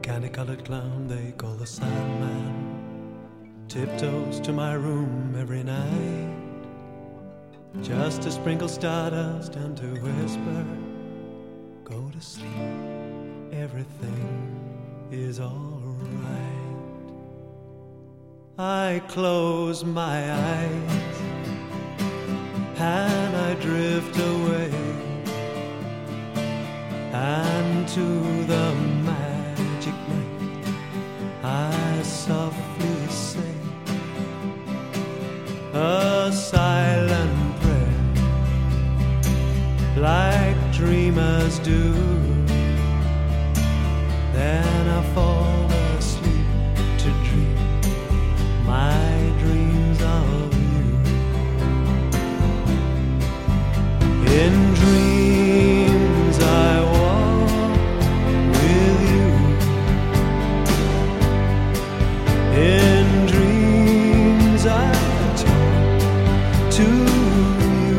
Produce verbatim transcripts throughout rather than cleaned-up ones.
candy-colored clown they call the Sandman tiptoes to my room every night just to sprinkle stardust and to whisper, go to sleep, everything is all right. I close my eyes and I drift away, and to the magic night I softly say a silent prayer like dreamers do. Then I fall asleep to dream my dreams of you. In dreams I walk with you. In dreams I talk to you.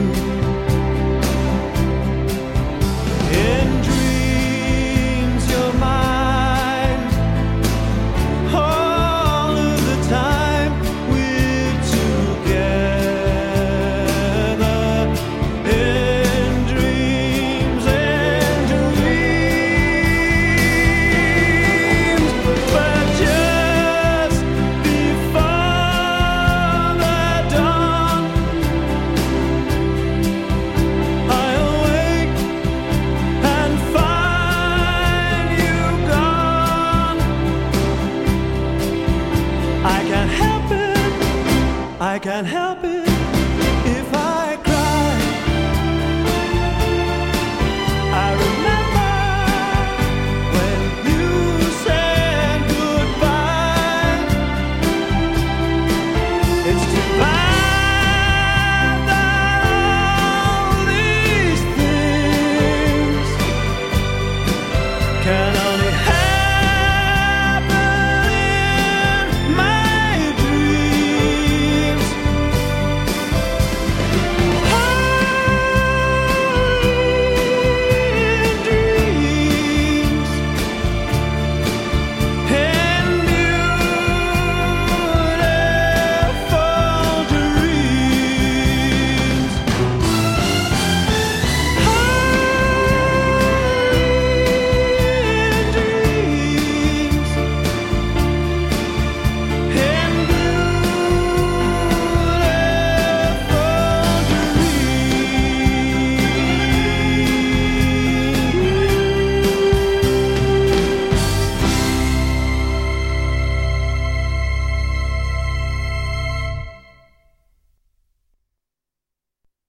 In dreams you're mine. All of the time we're together. In dreams and dreams. But just before the dawn I awake and find you gone. I can't help it, I can't help